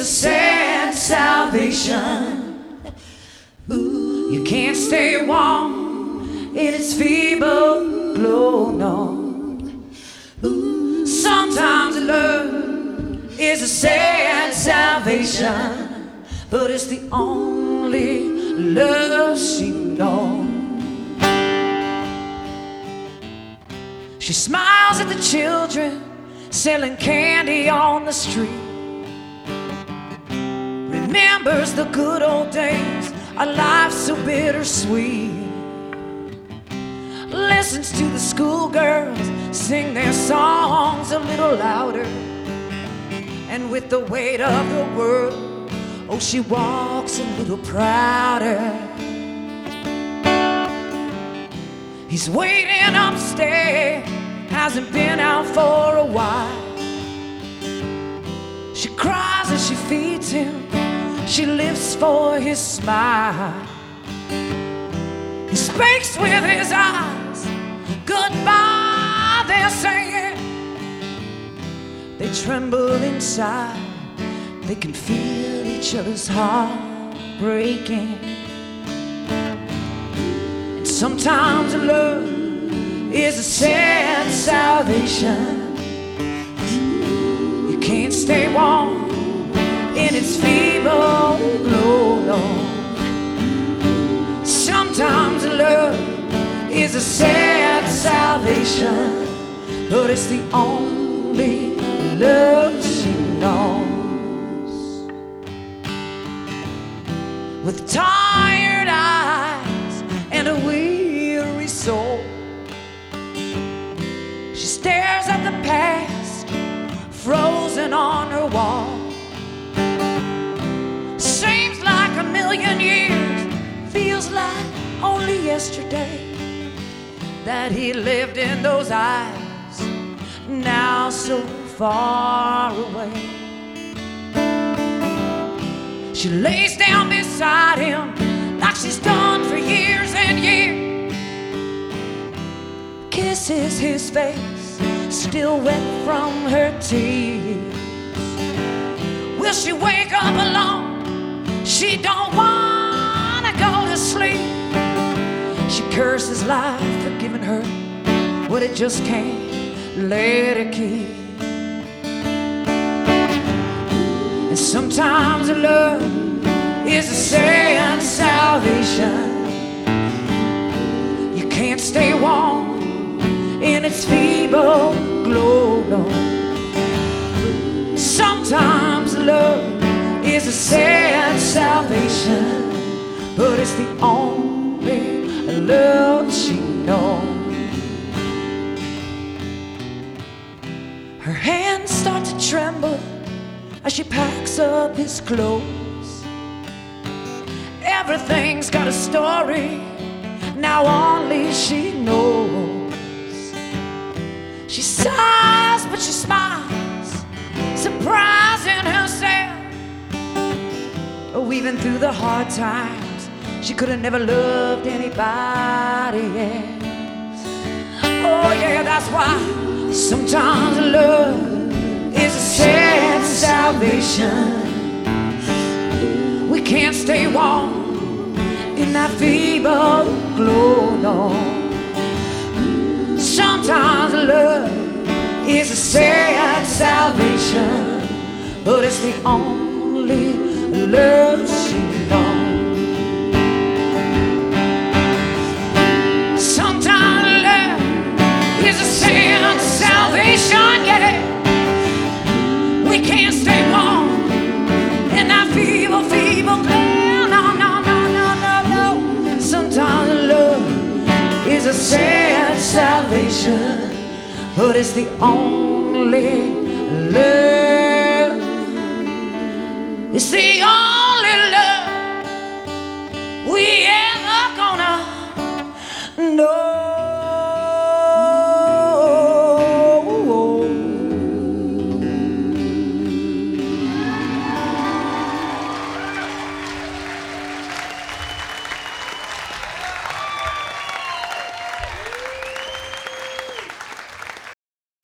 a sad salvation. Ooh, you can't stay warm in its feeble glow, no. Ooh, sometimes love is a sad salvation, but it's the only love she knows. She smiles at the children selling candy on the street, remembers the good old days, a life so bittersweet, listens to the schoolgirls sing their songs a little louder, and with the weight of the world, oh, she walks a little prouder. He's waiting upstairs, hasn't been out for a while. She cries as she feeds him, she lives for his smile. He speaks with his eyes, goodbye they're saying. They tremble inside, they can feel each other's heart breaking. And sometimes love is a sad salvation. You can't stay warm in its feeble glow, no. Sometimes love is a sad salvation, but it's the only love she knows. With tired eyes and a weary soul, she stares at the past, frozen on her wall. Seems like a million years, feels like only yesterday that he lived in those eyes, now so far away. She lays down beside him like she's done for years and years, kisses his face, still wet from her tears. Will she wake up alone? She don't wanna go to sleep. She curses life for giving her what it just can't let her keep. And sometimes love is a sad salvation. You can't stay warm in its feeble glow, no. Sometimes love is a sad salvation, but it's the only love she knows. Her hands start to tremble as she packs up his clothes. Everything's got a story, now only she knows. She sighs, but she smiles, surprising herself. Oh, even through the hard times, she could have never loved anybody else. Oh yeah, that's why sometimes love is a sad salvation. We can't stay warm in that feeble glow, no. Sometimes love is a sad salvation, but it's the only love she knows. Sometimes love is a sad salvation, yeah. We can't stay warm in that feeble glow, no, no, no, no, no, no. Sometimes love is a sad salvation, but it's the only love. It's the only